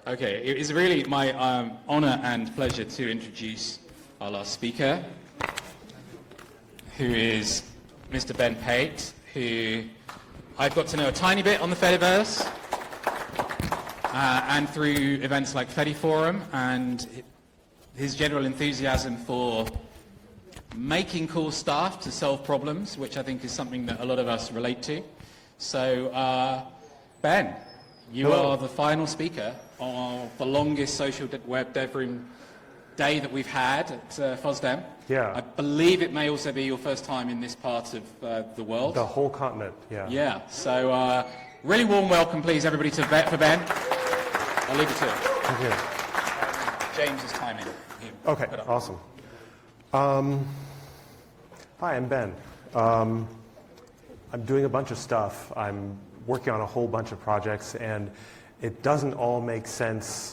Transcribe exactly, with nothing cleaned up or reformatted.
Okay, it is really my um, honor and pleasure to introduce our last speaker, who is Mister Ben Pate, who I've got to know a tiny bit on the Fediverse, uh, and through events like Fediforum, and his general enthusiasm for making cool stuff to solve problems, which I think is something that a lot of us relate to. So, uh, Ben, you Hello. are the final speaker of the longest social de- web dev room day that we've had at uh, FOSDEM. Yeah. I believe it may also be your first time in this part of uh, the world. The whole continent, yeah. Yeah, so uh, really warm welcome, please, everybody, to Bet for Ben. I'll leave it to it. Thank you. James's timing. Here, Okay, put up. awesome. Um, hi, I'm Ben. Um, I'm doing a bunch of stuff. I'm working on a whole bunch of projects, and it doesn't all make sense